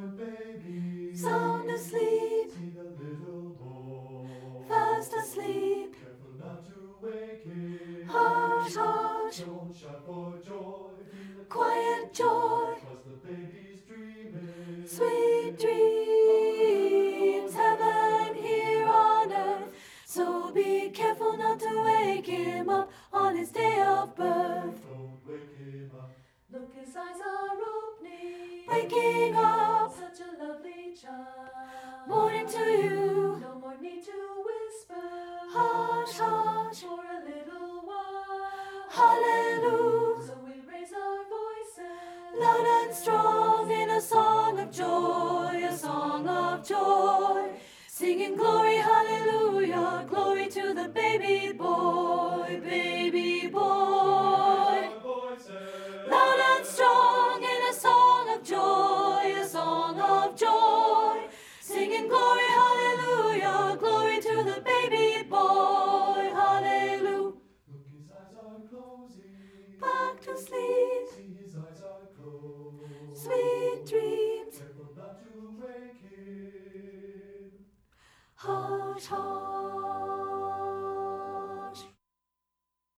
newborn baby, sound asleep, see the little boy, fast asleep. careful not to wake him. Hush, hush, Don't shout for joy, feel the quiet joy, 'cause the baby's dreaming. sweet dreams, heaven here on earth. So be careful not to wake him up on his day of birth. Don't wake him up. Look, his eyes are opening, Waking up, such a lovely child. morning to you. No more need to whisper, Hush, hush, for a little while. hallelujah. So we raise our voices, Loud and strong in a song of joy, a song of joy. Singing glory, hallelujah, glory to the baby boy, baby boy. Our voices, Loud and strong in a song of joy, a song of joy. Singing glory, hallelujah, glory to the baby boy, hallelujah. look, his eyes are closing. Back to sleep, See, his eyes are closed. sweet dreams. Careful not to wake him. Hush, hush.